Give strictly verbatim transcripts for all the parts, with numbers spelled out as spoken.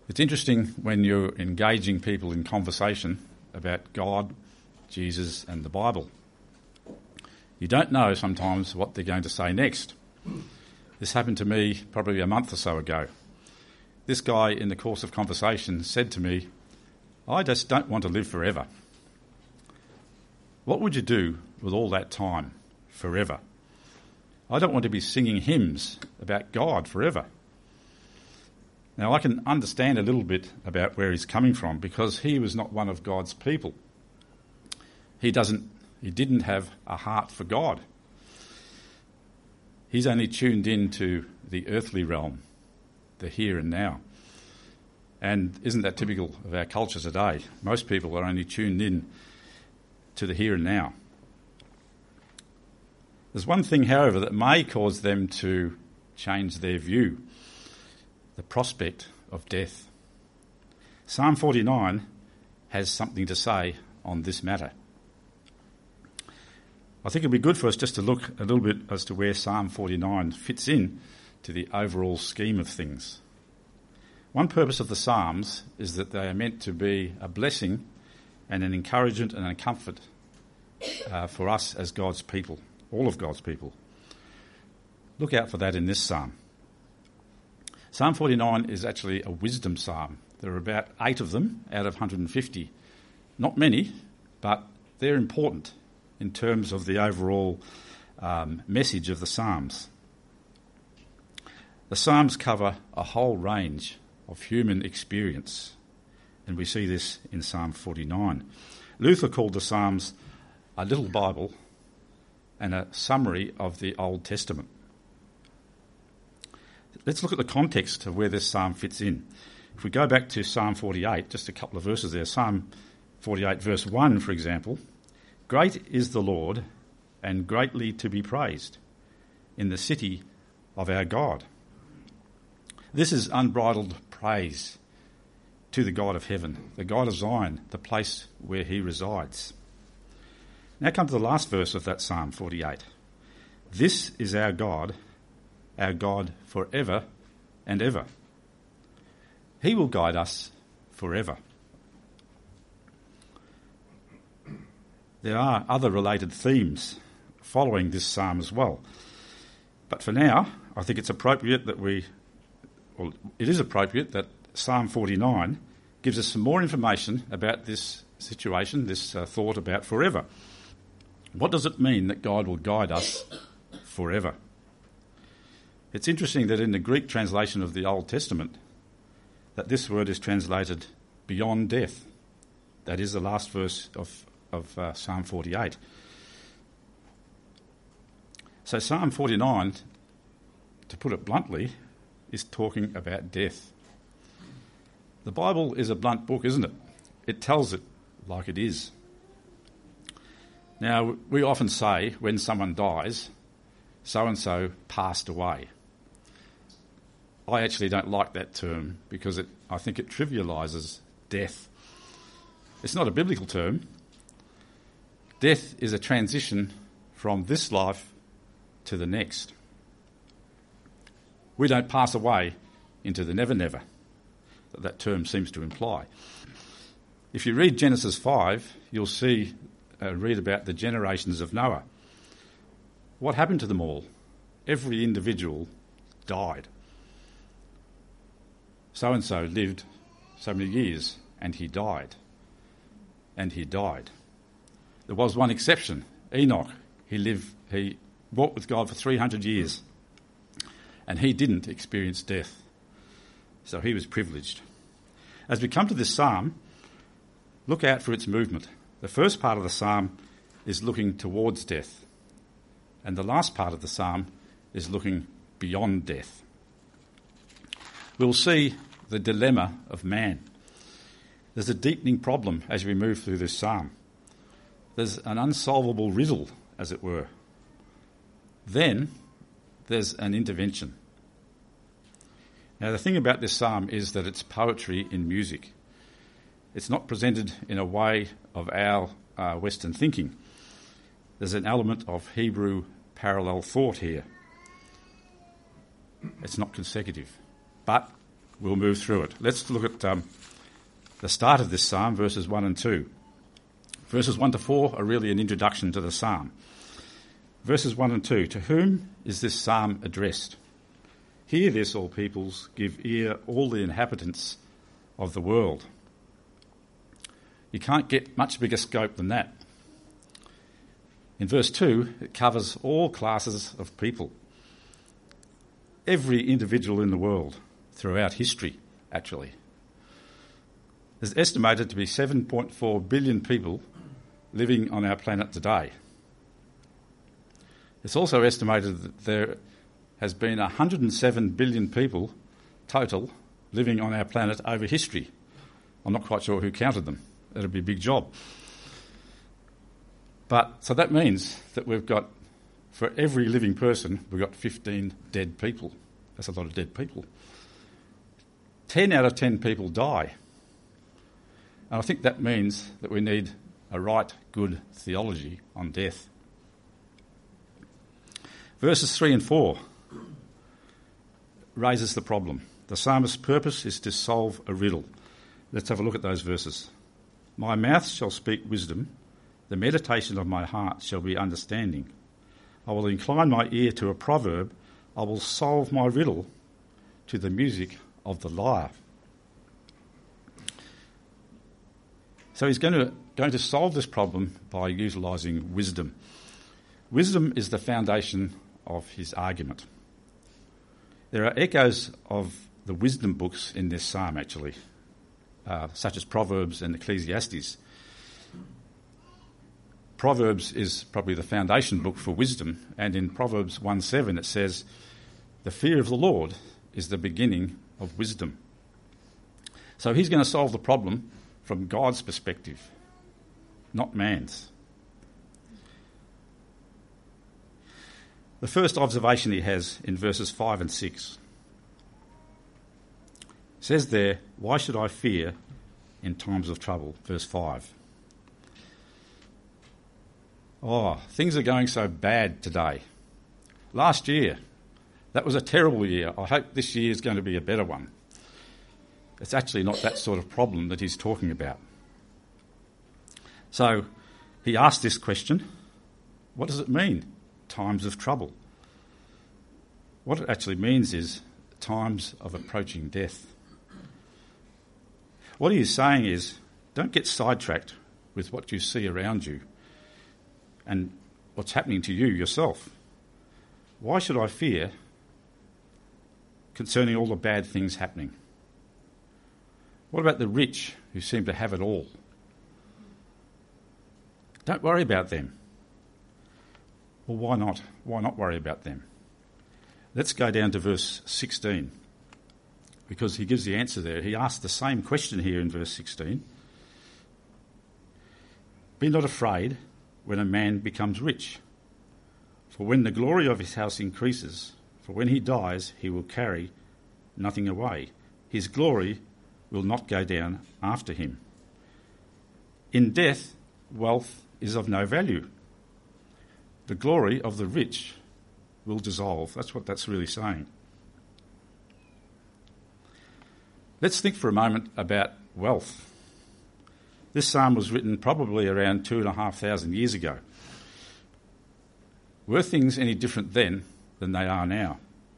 It's interesting when you're engaging people in conversation about God, Jesus and the Bible. You don't know sometimes what they're going to say next. This happened to me probably a month or so ago. This guy, in the course of conversation, said to me, "I just don't want to live forever." What would you do with all that time, forever? I don't want to be singing hymns about God forever. Now, I can understand a little bit about where he's coming from because he was not one of God's people. He doesn't, he didn't have a heart for God. He's only tuned into the earthly realm, the here and now. And isn't that typical of our culture today? Most people are only tuned in to the here and now. There's one thing, however, that may cause them to change their view: the prospect of death. Psalm forty-nine has something to say on this matter. I think it'd be good for us just to look a little bit as to where Psalm forty-nine fits in to the overall scheme of things. One purpose of the Psalms is that they are meant to be a blessing and an encouragement and a comfort uh, for us as God's people, all of God's people. Look out for that in this psalm. Psalm forty-nine is actually a wisdom psalm. There are about eight of them out of one hundred fifty. Not many, but they're important in terms of the overall um, message of the Psalms. The Psalms cover a whole range of human experience, and we see this in Psalm forty-nine. Luther called the Psalms a little Bible and a summary of the Old Testament. Let's look at the context of where this psalm fits in. If we go back to Psalm forty-eight, just a couple of verses there, Psalm forty-eight verse one, for example, "Great is the Lord and greatly to be praised in the city of our God." This is unbridled praise to the God of heaven, the God of Zion, the place where he resides. Now come to the last verse of that Psalm forty-eight. "This is our God, our God forever and ever. He will guide us forever." There are other related themes following this psalm as well. But for now, I think it's appropriate that we, well, it is appropriate that Psalm forty-nine gives us some more information about this situation, this uh, thought about forever. What does it mean that God will guide us forever? It's interesting that in the Greek translation of the Old Testament, that this word is translated beyond death. That is the last verse of, of uh, Psalm forty-eight. So Psalm forty-nine, to put it bluntly, is talking about death. The Bible is a blunt book, isn't it? It tells it like it is. Now, we often say when someone dies, so-and-so passed away. I actually don't like that term because it, I think it trivialises death. It's not a biblical term. Death is a transition from this life to the next. We don't pass away into the never-never that that term seems to imply. If you read Genesis five, you'll see, uh, read about the generations of Noah. What happened to them all? Every individual died. So-and-so lived so many years, and he died. And he died. There was one exception, Enoch. He lived, he walked with God for three hundred years, and he didn't experience death. So he was privileged. As we come to this psalm, look out for its movement. The first part of the psalm is looking towards death, and the last part of the psalm is looking beyond death. We'll see the dilemma of man. There's a deepening problem as we move through this psalm. There's an unsolvable riddle, as it were. Then there's an intervention. Now, the thing about this psalm is that it's poetry in music. It's not presented in a way of our uh, Western thinking. There's an element of Hebrew parallel thought here. It's not consecutive. But we'll move through it. Let's look at um, the start of this psalm, verses one and two. Verses one to four are really an introduction to the psalm. Verses one and two, to whom is this psalm addressed? Hear this, all peoples, give ear, all the inhabitants of the world. You can't get much bigger scope than that. In verse two, it covers all classes of people. Every individual in the world, throughout history, actually. There's estimated to be seven point four billion people living on our planet today. It's also estimated that there has been one hundred seven billion people total living on our planet over history. I'm not quite sure who counted them. That'd be a big job. But so that means that we've got, for every living person, we've got fifteen dead people. That's a lot of dead people. ten out of ten people die. And I think that means that we need a right good theology on death. Verses three and four raises the problem. The psalmist's purpose is to solve a riddle. Let's have a look at those verses. My mouth shall speak wisdom, the meditation of my heart shall be understanding. I will incline my ear to a proverb, I will solve my riddle to the music of the lyre. So he's going to, going to solve this problem by utilising wisdom. Wisdom is the foundation of his argument. There are echoes of the wisdom books in this psalm, actually, uh, such as Proverbs and Ecclesiastes. Proverbs is probably the foundation book for wisdom, and in Proverbs one seven it says, the fear of the Lord is the beginning of wisdom. So he's going to solve the problem from God's perspective, not man's. The first observation he has in verses five and six says there, why should I fear in times of trouble? Verse five. Oh, things are going so bad today. Last year, that was a terrible year. I hope this year is going to be a better one. It's actually not that sort of problem that he's talking about. So he asked this question, what does it mean, times of trouble? What it actually means is times of approaching death. What he is saying is, don't get sidetracked with what you see around you and what's happening to you yourself. Why should I fear concerning all the bad things happening? What about the rich who seem to have it all? Don't worry about them. Well, why not? Why not worry about them? Let's go down to verse sixteen, because he gives the answer there. He asks the same question here in verse sixteen. Be not afraid when a man becomes rich, for when the glory of his house increases, for when he dies, he will carry nothing away. His glory will not go down after him. In death, wealth is of no value. The glory of the rich will dissolve. That's what that's really saying. Let's think for a moment about wealth. This psalm was written probably around two and a half thousand years ago. Were things any different then than they are now?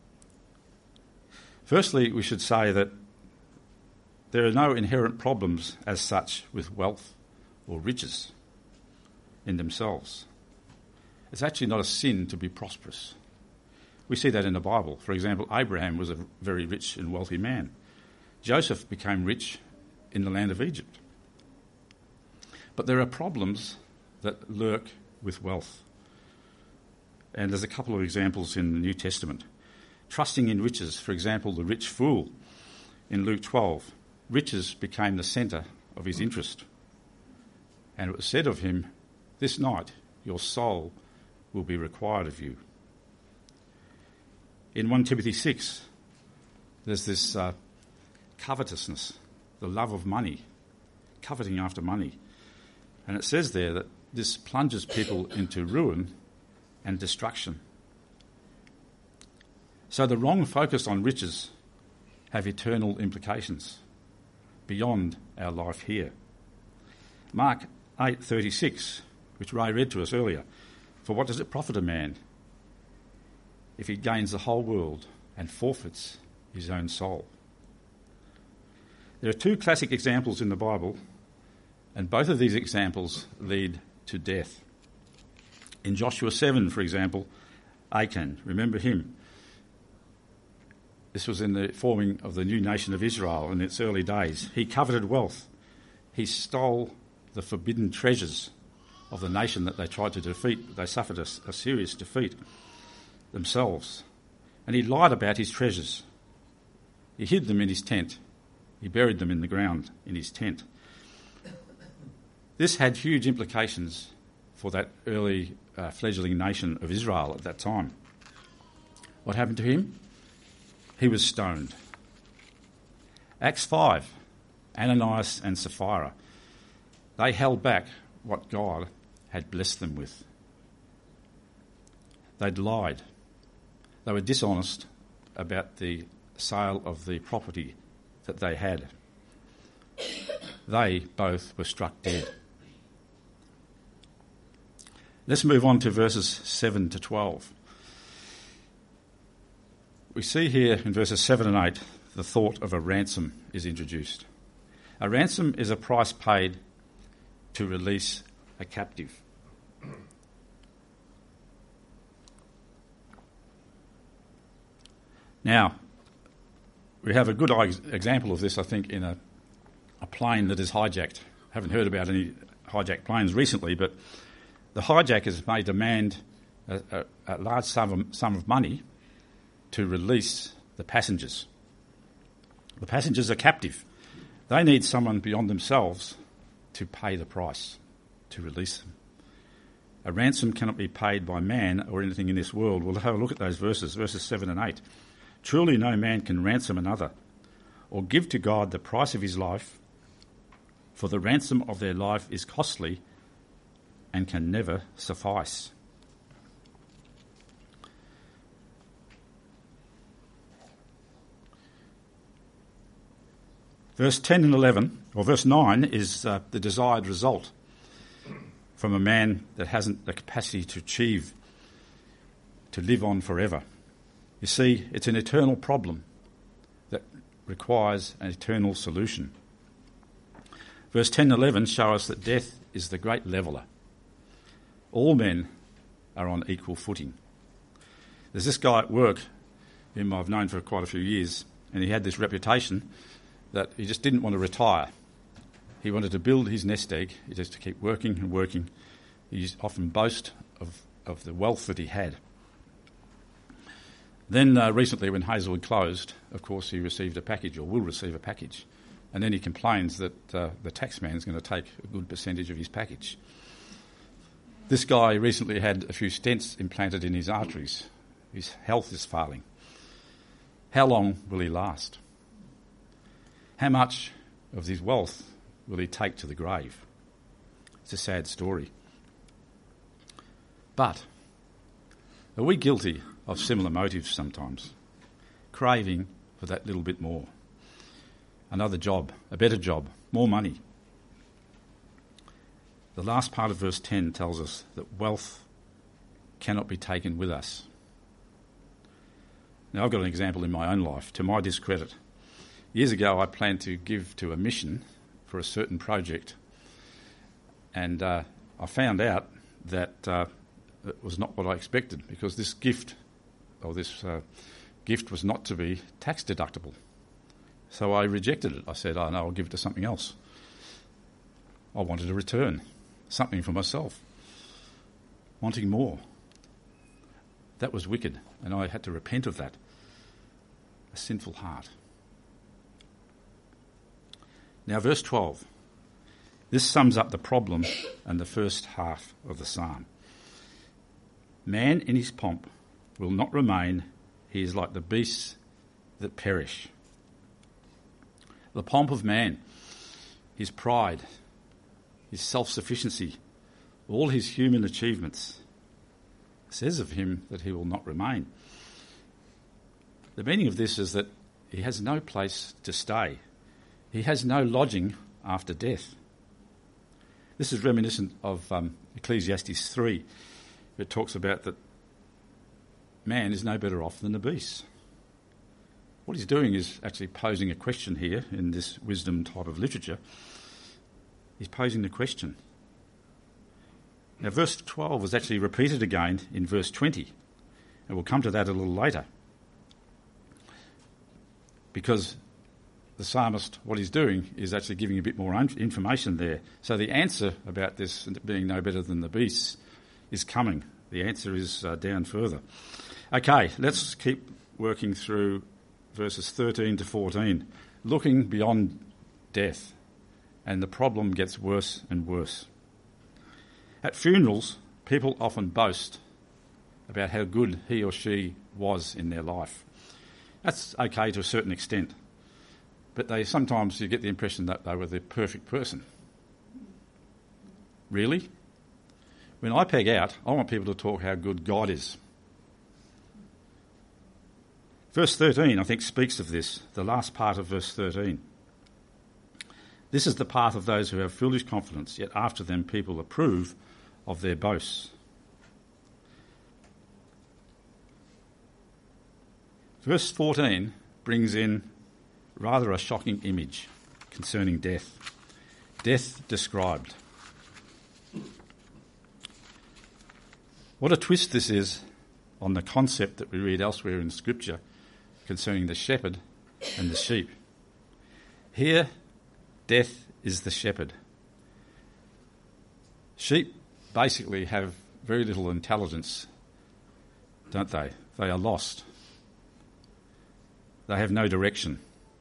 Firstly, we should say that there are no inherent problems as such with wealth or riches in themselves. It's actually not a sin to be prosperous. We see that in the Bible. For example, Abraham was a very rich and wealthy man. Joseph became rich in the land of Egypt. But there are problems that lurk with wealth. And there's a couple of examples in the New Testament. Trusting in riches, for example, the rich fool in Luke twelve. Riches became the centre of his interest. And it was said of him, this night your soul will be required of you. In First Timothy six, there's this uh, covetousness, the love of money, coveting after money. And it says there that this plunges people into ruin and destruction. So the wrong focus on riches have eternal implications beyond our life here. Mark eight thirty-six, which Ray read to us earlier. For what does it profit a man if he gains the whole world and forfeits his own soul? There are two classic examples in the Bible, and both of these examples lead to death. In Joshua seven, for example, Achan, remember him? This was in the forming of the new nation of Israel in its early days. He coveted wealth. He stole the forbidden treasures of the nation that they tried to defeat. They suffered a, a serious defeat themselves. And he lied about his treasures. He hid them in his tent. He buried them in the ground in his tent. This had huge implications for that early uh, fledgling nation of Israel at that time. What happened to him? He was stoned. Acts five, Ananias and Sapphira. They held back what God had blessed them with. They'd lied. They were dishonest about the sale of the property that they had. They both were struck dead. Let's move on to verses seven to twelve. We see here in verses seven and eight the thought of a ransom is introduced. A ransom is a price paid to release a captive. Now, we have a good example of this, I think, in a, a plane that is hijacked. I haven't heard about any hijacked planes recently, but the hijackers may demand a, a, a large sum of, sum of money to release the passengers. The passengers are captive. They need someone beyond themselves to pay the price, to release them. A ransom cannot be paid by man or anything in this world. We'll have a look at those verses, verses seven and eight. Truly no man can ransom another or give to God the price of his life, for the ransom of their life is costly and can never suffice. Verse ten and eleven, or verse nine, is uh, the desired result from a man that hasn't the capacity to achieve, to live on forever. You see, it's an eternal problem that requires an eternal solution. Verse ten and eleven show us that death is the great leveller. All men are on equal footing. There's this guy at work whom I've known for quite a few years, and he had this reputation that he just didn't want to retire. He wanted to build his nest egg, he just to keep working and working. He used to often boast of, of the wealth that he had. Then uh, recently when Hazelwood closed, of course he received a package, or will receive a package, and then he complains that uh, the taxman is going to take a good percentage of his package. This guy recently had a few stents implanted in his arteries. His health is failing. How long will he last? How much of his wealth will he take to the grave? It's a sad story. But are we guilty of similar motives sometimes? Craving for that little bit more. Another job, a better job, more money. The last part of verse ten tells us that wealth cannot be taken with us. Now, I've got an example in my own life, to my discredit. Years ago, I planned to give to a mission for a certain project, and uh, I found out that uh, it was not what I expected, because this gift, or this uh, gift was not to be tax deductible. So I rejected it. I said, oh no, I'll give it to something else. I wanted a return, something for myself, wanting more. That was wicked, and I had to repent of that. A sinful heart. Now, verse twelve. This sums up the problem and the first half of the psalm. Man in his pomp will not remain. He is like the beasts that perish. The pomp of man, his pride, his self-sufficiency, all his human achievements, says of him that he will not remain. The meaning of this is that he has no place to stay. He has no lodging after death. This is reminiscent of um, Ecclesiastes three. It talks about that man is no better off than the beast. What he's doing is actually posing a question here in this wisdom type of literature. He's posing the question. Now, verse twelve was actually repeated again in verse twenty, and we'll come to that a little later. Because the psalmist, what he's doing is actually giving a bit more information there. So the answer about this being no better than the beasts is coming. The answer is uh, down further. Okay, let's keep working through verses thirteen to fourteen, looking beyond death, and the problem gets worse and worse. At funerals, people often boast about how good he or she was in their life. That's okay to a certain extent, but they sometimes you get the impression that they were the perfect person. Really? When I peg out, I want people to talk how good God is. Verse thirteen, I think, speaks of this, the last part of verse thirteen. This is the path of those who have foolish confidence, yet after them people approve of their boasts. Verse fourteen brings in rather a shocking image concerning death. Death described. What a twist this is on the concept that we read elsewhere in Scripture concerning the shepherd and the sheep. Here, death is the shepherd. Sheep basically have very little intelligence, don't they? They are lost. They have no direction.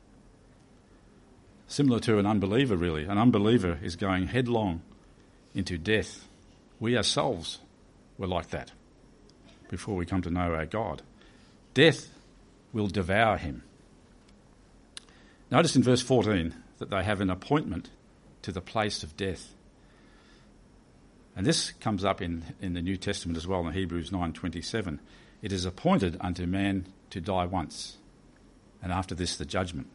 Similar to an unbeliever, really. An unbeliever is going headlong into death. We ourselves were like that before we come to know our God. Death will devour him. Notice in verse fourteen that they have an appointment to the place of death. And this comes up in, in the New Testament as well in Hebrews nine twenty-seven. It is appointed unto man to die once, and after this the judgment.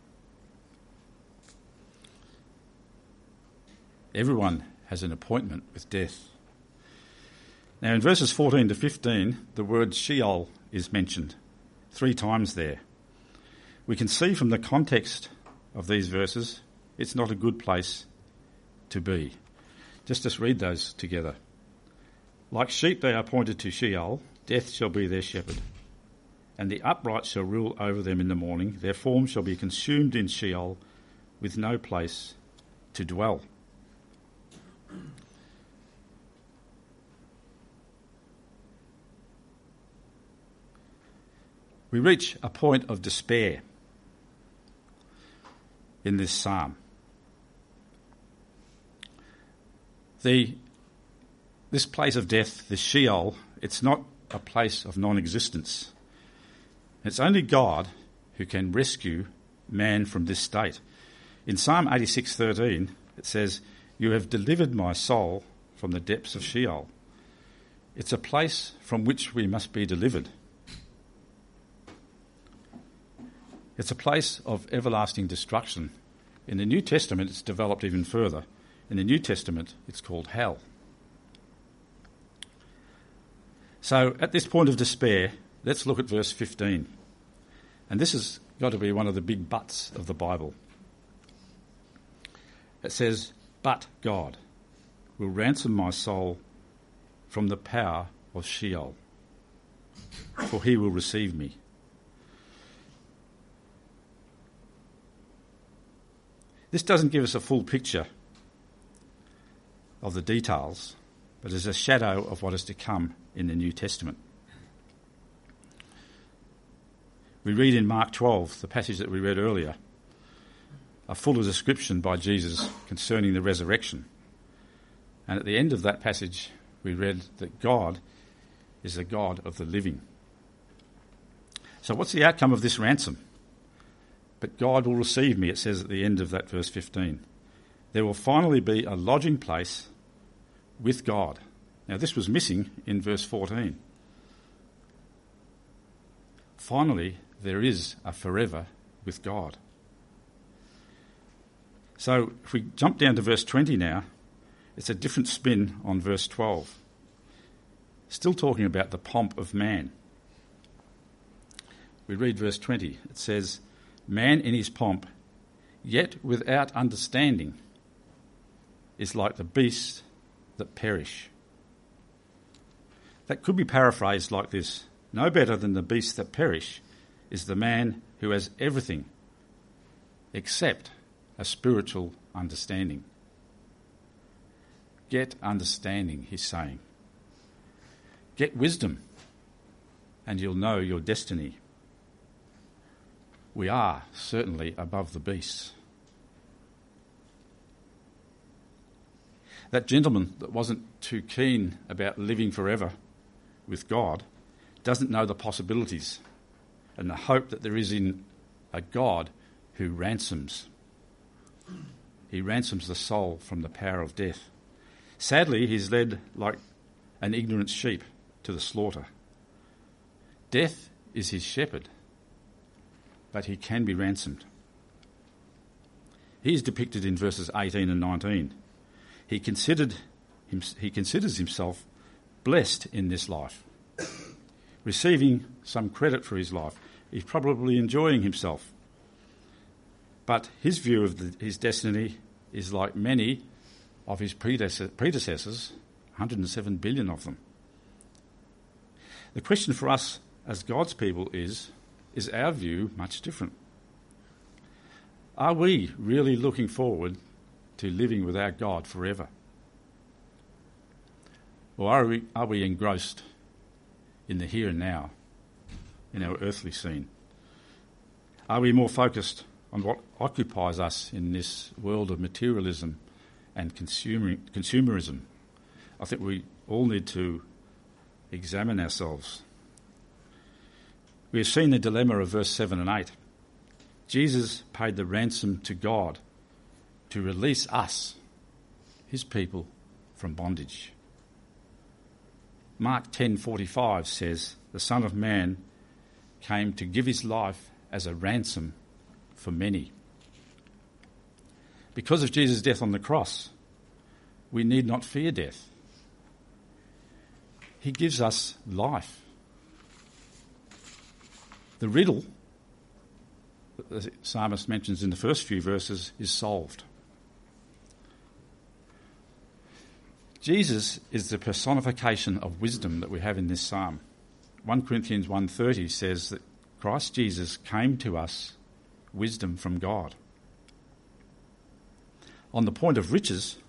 Everyone has an appointment with death. Now in verses fourteen to fifteen, the word Sheol is mentioned three times there. We can see from the context of these verses, it's not a good place to be. Just just read those together. Like sheep they are appointed to Sheol, death shall be their shepherd. And the upright shall rule over them in the morning. Their form shall be consumed in Sheol, with no place to dwell. We reach a point of despair in this psalm. The, this place of death, the Sheol, it's not a place of non-existence. It's only God who can rescue man from this state. In Psalm eighty-six thirteen, it says, "You have delivered my soul from the depths of Sheol." It's a place from which we must be delivered. It's a place of everlasting destruction. In the New Testament, it's developed even further. In the New Testament, it's called hell. So at this point of despair, let's look at verse fifteen. And this has got to be one of the big buts of the Bible. It says, "But God will ransom my soul from the power of Sheol, for he will receive me." This doesn't give us a full picture of the details, but is a shadow of what is to come in the New Testament. We read in Mark twelve, the passage that we read earlier, a fuller description by Jesus concerning the resurrection. And at the end of that passage, we read that God is the God of the living. So what's the outcome of this ransom? But God will receive me, it says at the end of that verse fifteen. There will finally be a lodging place with God. Now this was missing in verse fourteen. Finally, there is a forever with God. So if we jump down to verse twenty now, it's a different spin on verse twelve. Still talking about the pomp of man. We read verse twenty. It says, "Man in his pomp, yet without understanding, is like the beasts that perish." That could be paraphrased like this: no better than the beasts that perish is the man who has everything except a spiritual understanding. Get understanding, he's saying. Get wisdom, and you'll know your destiny. We are certainly above the beasts. That gentleman that wasn't too keen about living forever with God doesn't know the possibilities and the hope that there is in a God who ransoms. He ransoms the soul from the power of death. Sadly, he's led like an ignorant sheep to the slaughter. Death is his shepherd, but he can be ransomed. He is depicted in verses eighteen and nineteen. He considered him, he considers himself blessed in this life, receiving some credit for his life. He's probably enjoying himself. But his view of the, his destiny is like many of his predecessors, predecessors, one hundred seven billion of them. The question for us as God's people is, is our view much different? Are we really looking forward to living with our God forever? Or are we, are we engrossed in the here and now, in our earthly scene? Are we more focused on what occupies us in this world of materialism and consumer, consumerism? I think we all need to examine ourselves. We have seen the dilemma of verse seven and eight. Jesus paid the ransom to God to release us, his people, from bondage. Mark ten forty-five says, "The Son of Man came to give his life as a ransom for many." Because of Jesus' death on the cross, we need not fear death. He gives us life. The riddle that the psalmist mentions in the first few verses is solved. Jesus is the personification of wisdom that we have in this psalm. First Corinthians one thirty says that Christ Jesus came to us wisdom from God. On the point of riches,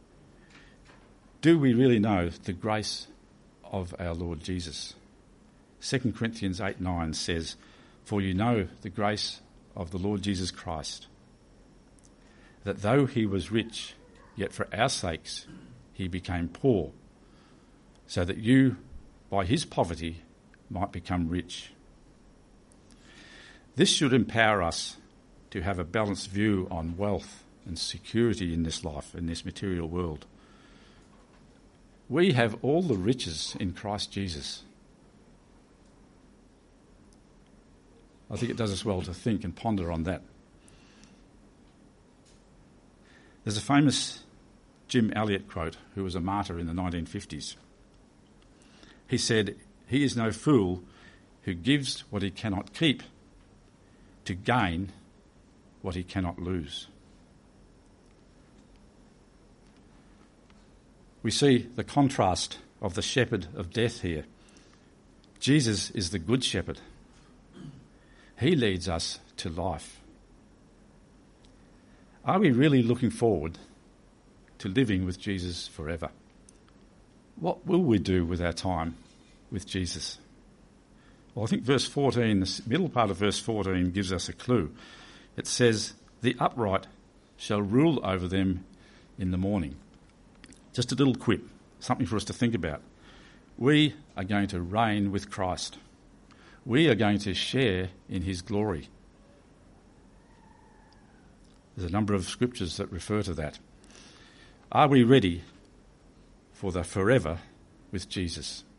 do we really know the grace of our Lord Jesus? Second Corinthians eight nine says, "For you know the grace of the Lord Jesus Christ, that though he was rich, yet for our sakes he became poor, so that you, by his poverty, might become rich." This should empower us to have a balanced view on wealth and security in this life, in this material world. We have all the riches in Christ Jesus. I think it does us well to think and ponder on that. There's a famous Jim Elliot quote, who was a martyr in the nineteen fifties. He said, "He is no fool who gives what he cannot keep to gain what he cannot lose." We see the contrast of the shepherd of death here. Jesus is the good shepherd. He leads us to life. Are we really looking forward to living with Jesus forever? What will we do with our time with Jesus? Well, I think verse fourteen, the middle part of verse fourteen gives us a clue. It says, "The upright shall rule over them in the morning." Just a little quip, something for us to think about. We are going to reign with Christ. We are going to share in his glory. There's a number of scriptures that refer to that. Are we ready for the forever with Jesus?